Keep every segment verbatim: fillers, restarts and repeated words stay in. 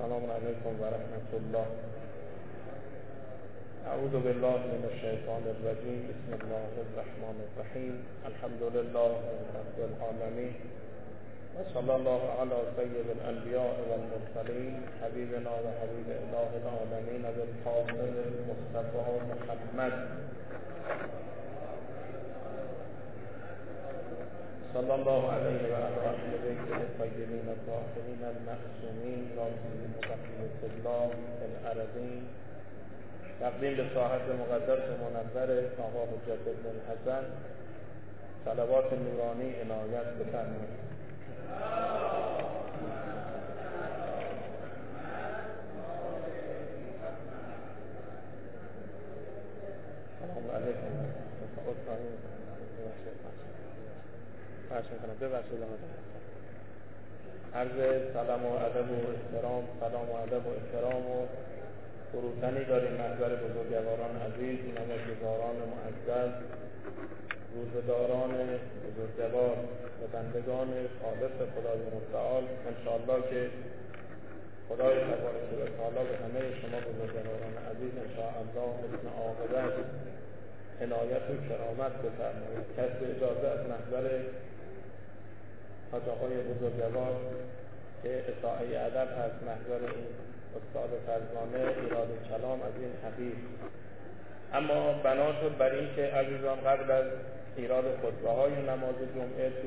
السلام علیکم و رحمت الله. اعوذ بالله من الشیطان الرجیم. بسم الله الرحمن الرحیم. الحمد لله رب العالمین و صلی الله علی سید الانبیاء و المرسلین حبیبنا و حبیب اله العالمین بالقاسم المصطفى محمد صلی الله علیه و علی اهل بیته الطیبین الطاهرین المعصومین رازقین بقیة الله فی الارضین. تقدیم به صاحب مقدس منور آقا حجت بن الحسن صلوات نورانی عنایت بفرمایید. سلام علیکم. فرش میکنم ببخشید عرض سلام و ادب و احترام سلام و ادب و احترام و فروتنی داریم محضر بزرگواران عزیز، نمازگزاران معزز، روزداران بزرگوار و بندگان خالص خدای متعال. انشاءالله که خدای تبارک و تعالی به همه شما بزرگواران عزیز انشاءالله حسن عاقبت عنایت و کرامت بفرمایید. کسب اجازه از محضر حاج آقای بزرگوار که اطاعه ادب هست، محضر این استاد فرزانه ایراد کلام از این حبیب. اما بنا شد بر این که عزیزان قبل از ایراد خطبه های نماز جمعه تو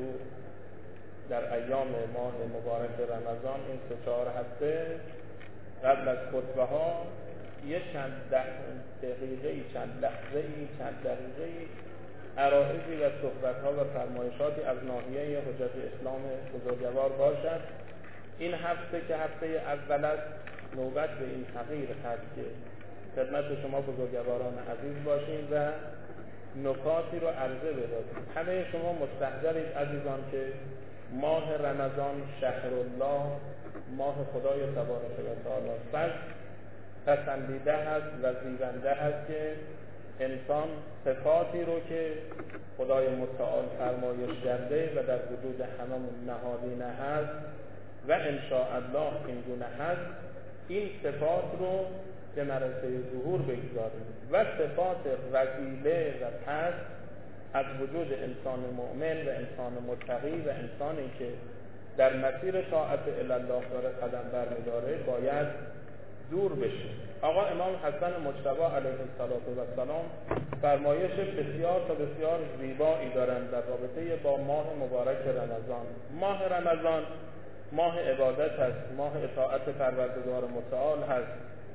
در ایام ماه مبارک رمضان این سه چهار هفته قبل از خطبه ها یه چند دقیقه چند لحظه چند دقیقه عرائضی و صحبت ها و فرمایشاتی از ناحیه حجت اسلام بزرگوار باشد. این هفته که هفته اول است نوبت به این تغییر هست که خدمت شما بزرگواران عزیز باشیم و نکاتی رو عرضه بدیم. همه شما مستحضرید عزیزان که ماه رمضان شهر الله، ماه خدای تبارک و تعالی است. پسندیده هست و زیبنده هست که انسان صفاتی رو که خدای متعال فرمایش کرده و در وجود هممون نهادینه هست و انشاءالله این گونه هست، این صفات رو به مرحله ظهور بگذاریم و صفات رذیله و پست از وجود انسان مؤمن و انسان متقی و انسانی که در مسیر طاعت الله داره قدم برمی‌داره باید دور بشه. آقا امام حسن مجتبی علیه السلام فرمایش بسیار تا بسیار زیبایی دارند در رابطه با ماه مبارک رمضان. ماه رمضان ماه عبادت هست، ماه اطاعت پروردگار متعال هست،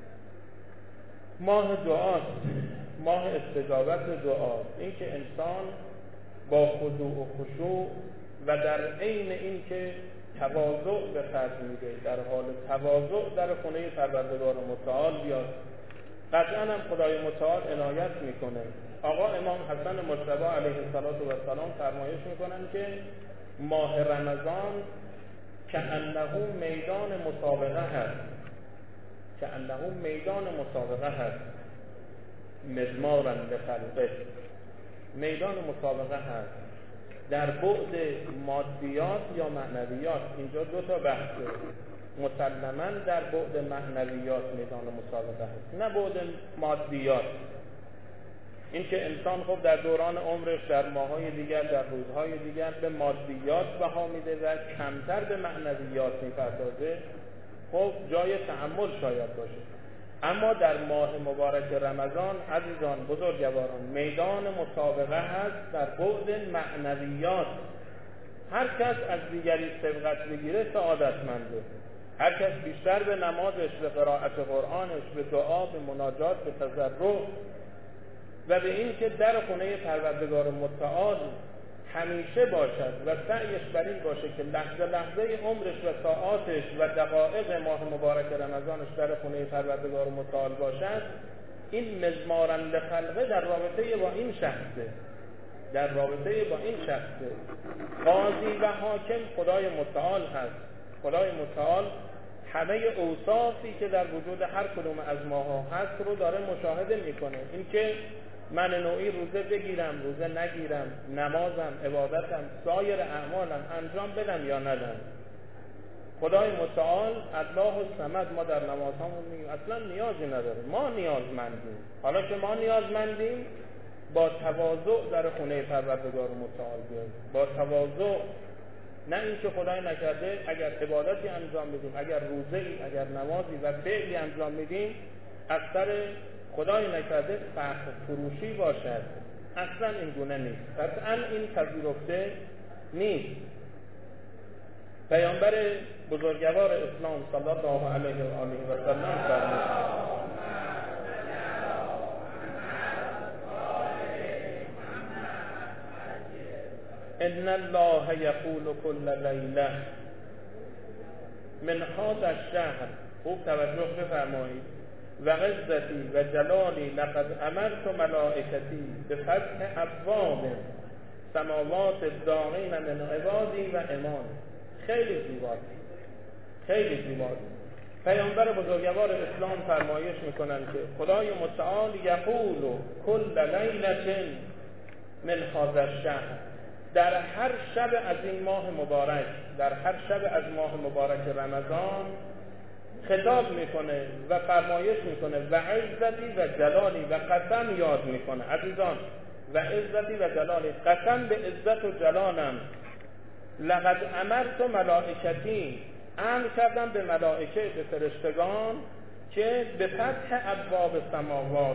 ماه دعاست، ماه استجابت دعاست. این که انسان با خضوع و خشوع و در عین این که تواضع به خرج میده، در حال تواضع در خونه پروردگار متعال بیاد، قطعا هم خدای متعال عنایت میکنه. آقا امام حسن مجتبی علیه السلام فرمایش میکنن که ماه رمضان که انه میدان مسابقه هست، که انه میدان مسابقه هست مزمارا لخلقه، میدان مسابقه هست در بعد مادیات یا معنویات. اینجا دو تا بحثه. مسلماً در بعد معنویات میدان مسابقه هست، نه بعد مادیات. این که انسان خب در دوران عمرش در ماهای دیگر در روزهای دیگر به مادیات بها میده و کمتر به معنویات میپردازه، خب جای تأمل شاید باشه. اما در ماه مبارک رمضان عزیزان بزرگواران میدان مسابقه هست در بعد معنویات. هر کس از دیگری سبقت بگیره سعادتمنده. هر کس بیشتر به نمازش، به قرائت قرآنش، به دعا، به مناجات، به تضرع و به این که در خونه پروردگار متعال همیشه باشد و سعیش بر این باشه که لحظه لحظه عمرش و ساعاتش و دقایق ماه مبارک رمضانش در خونه پروردگار متعال باشد، این مزمارا لخلقه در رابطه با این شخصه، در رابطه با این شخصه. قاضی و حاکم خدای متعال هست. خدای متعال همه اوصافی که در وجود هر کدوم از ماها هست رو داره مشاهده میکنه. این که من نوعی روزه بگیرم، روزه نگیرم، نمازم، عبادتم، سایر اعمالم انجام بدم یا ندم، خدای متعال الله الصمد، ما در نمازهامون میگیم اصلا نیازی نداره، ما نیازمندیم. حالا که ما نیازمندیم با تواضع در خونه پروردگار متعال بیاییم، با تواضع، نه اینکه خدای نکرده اگر عبادتی انجام میدیم، اگر روزه‌ای، اگر نمازی و فعلی انجام میدیم از سر خدای نکرده فخر فروشی باشد. اصلا این گونه نیست، قطعا این پذیرفته نیست. پیامبر بزرگوار اسلام صلی الله علیه و آله و سلم فرمود ان الله یقول کل لیله من هذا الشهر، خوب توجه بفرمایید، و عزتی و جلالی لقد امرت ملائکتی بفتح ابواب سماوات الدارین من عبادی و امان. خیلی زیباست، خیلی زیباست. پیامبر بزرگوار اسلام فرمایش میکنن که خدای متعال یقول کل لیلة من هذا الشهر، در هر شب از این ماه مبارک، در هر شب از ماه مبارک رمضان خطاب میکنه و فرمایش میکنه و عزتی و جلالی و قسم یاد میکنه. عزیزان، و عزتی و جلالی، قسم به عزت و جلالم، لقد امرت ملائکتی، امر کردم به ملائکه، به فرشتگان که به فتح ابواب سماوات،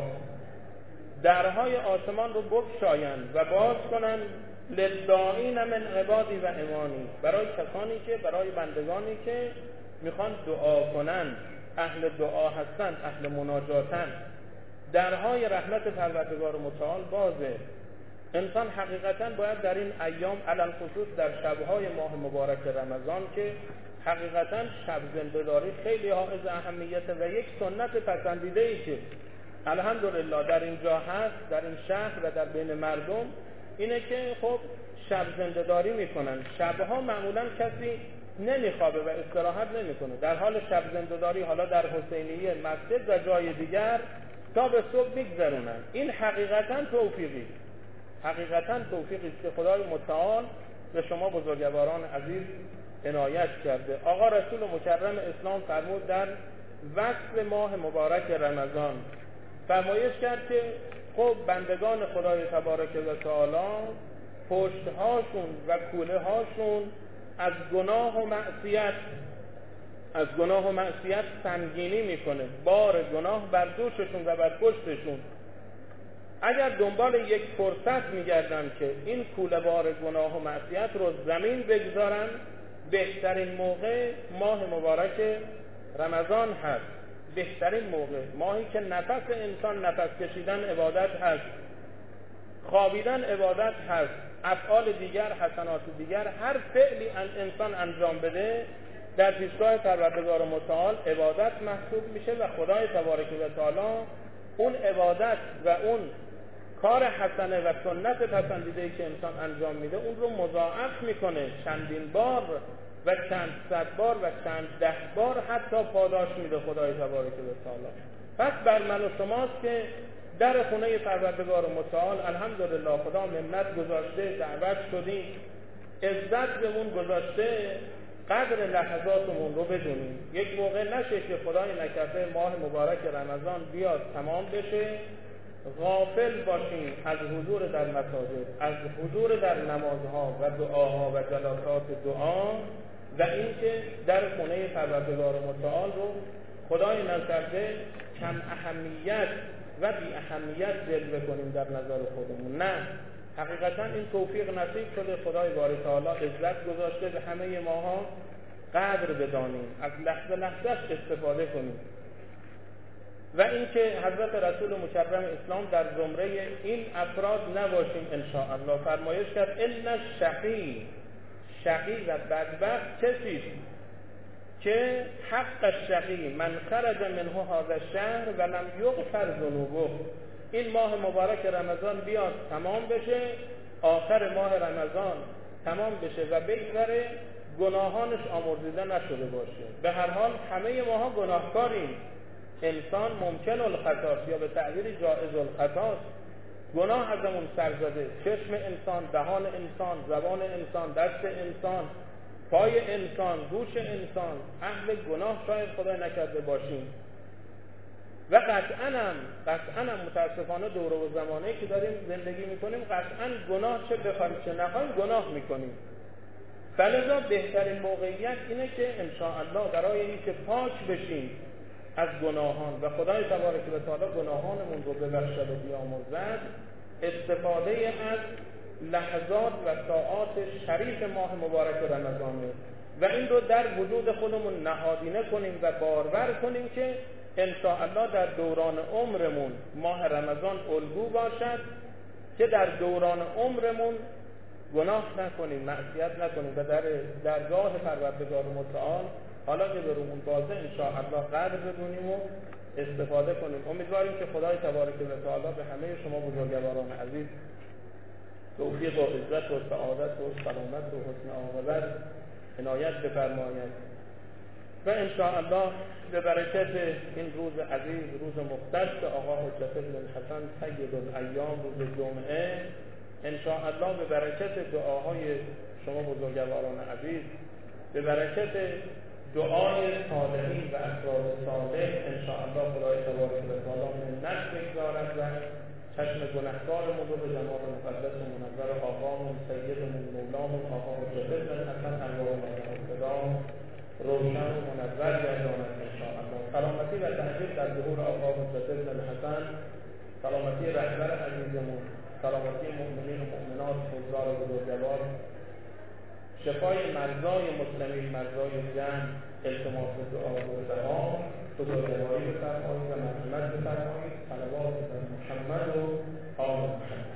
درهای آسمان رو بگشایند و باز کنند للداعین من عبادی و امانی، برای کسانی که، برای بندگانی که میخوان دعا کنن، اهل دعا هستن، اهل مناجاتن. درهای رحمت پروردگار متعال بازه. انسان حقیقتا باید در این ایام علل خصوص در شبهای ماه مبارک رمضان که حقیقتا شب زنده‌داری خیلی حائز اهمیت و یک سنت پسندیده ای که الحمدلله در اینجا هست، در این شهر و در بین مردم، اینه که خب شب زنده‌داری میکنن. شبها معمولا کسی نمیخوابه و استراحت نمیکنه، در حال شب زنده‌داری حالا در حسینیه، مسجد و جای دیگر تا به صبح میگذرونن. این حقیقتا توفیقی، حقیقتا توفیقی که خدای متعال به شما بزرگواران عزیز عنایت کرده. آقا رسول مکرم اسلام فرمود در وصف ماه مبارک رمضان، فرمایش کرد که خب بندگان خدای تبارک و تعالی پشتهاشون و کوله هاشون از گناه و معصیت از گناه و معصیت سنگینی میکنه، بار گناه بر دوششون و بر پشتشون. اگر دنبال یک فرصت میگردن که این کوله بار گناه و معصیت رو زمین بگذارن، بهترین موقع ماه مبارک رمضان هست. بهترین موقع، ماهی که نفس انسان نفس کشیدن عبادت هست، خوابیدن عبادت هست، افعال دیگر، حسنات دیگر، هر فعلی انسان انجام بده در پیشگاه پروردگار متعال عبادت محسوب میشه و خدای تبارک و تعالی اون عبادت و اون کار حسنه و سنت پسندیده‌ای که انسان انجام میده اون رو مضاعف میکنه، چندین بار و چند صد بار و چند ده بار حتی پاداش میده خدای تبارک و تعالی. پس بر من و شماست که در خونه پروردگار متعال الحمدلله خدا منت گذاشته، دعوت شدیم، عزت بهمون گذاشته، قدر لحظاتمون رو بدونیم. یک موقع نشه که خدای نکرده ماه مبارک رمضان بیاد تمام بشه، غافل باشیم از حضور در مساجد، از حضور در نمازها و دعاها و جلسات دعا و اینکه در خونه پروردگار متعال رو خدای نکرده کم اهمیت و بی اهمیت جلوه کنیم در نظر خودمون. نه، حقیقتا این توفیق نصیب شده، خدای باری تعالی عزت گذاشته به همه ماها، قدر بدانیم، از لحظه لحظهش استفاده کنیم. و اینکه حضرت رسول مکرم اسلام در زمره این افراد نباشیم ان شاء الله. فرمایش کرد ان الشقی، شقی و بدبخت کسی که حق الشقی من خرج منه هذا الشهر و لم یغفر ذنوبه، این ماه مبارک رمضان بیاد تمام بشه، آخر ماه رمضان تمام بشه و بگذره گناهانش آمرزیده نشده باشه. به هر حال همه ماها گناهکاریم، انسان ممکن الخطاست یا به تعبیر جائز الخطاست، گناه ازمون سر زده، چشم انسان، دهان انسان، زبان انسان، دست انسان، پای انسان، گوش انسان، اهل گناه شاید خدا نکرده باشیم و قطعاً هم قطعاً هم متاسفانه دوره و زمانه‌ای که داریم زندگی میکنیم قطعاً گناه چه بخوایم چه نخوایم گناه میکنیم. فلذا بهترین موقعیت اینه که انشاءالله برای اینکه پاک بشیم از گناهان و خدای تبارک و تعالی گناهانمون رو ببخشد و بیامرزد، استفاده از لحظات و ساعات شریف ماه مبارک رمضانه و این رو در وجود خودمون نهادینه کنیم و بارور کنیم که انشاءالله در دوران عمرمون ماه رمضان الگو باشد که در دوران عمرمون گناه نکنیم، معصیت نکنیم و در درگاه پروردگار متعال حالا که برامون بازه انشاءالله قدر بدونیم و استفاده کنیم. امیدواریم که خدای تبارک و تعالی به همه شما بزرگواران عزیز توفیق و عزت و سعادت و سلامت و حسن عاقبت عنایت بفرماید و انشاءالله به برکت این روز عزیز، روز مختص آقا حجت بن الحسن سید الایام، روز جمعه، انشاءالله به برکت دعاهای شما بزرگواران عزیز، به برکت دعای صالحین و افراد صالح انشاءالله خدای تبارک و تعالی منت بگذارد و چشم گنهکارمون رو به جمال مقدس و منور آقامون سیدمون مولامون آقا حجت بن الحسن ارواح القدام روشن و منور گرداند انشاءالله. سلامتی و تأجیل در ظهور آقا حجت بن الحسن، سلامتی رهبر عزیزمون، سلامتی مؤمنین و مؤمنات حضار بزرگوار، شفای مرضای مسلمین، مرضای جمع، التماس دعا و دعا، بزرگواری بفرمایید و مرحمت بفرمایید. صلوات بر محمد و آل محمد.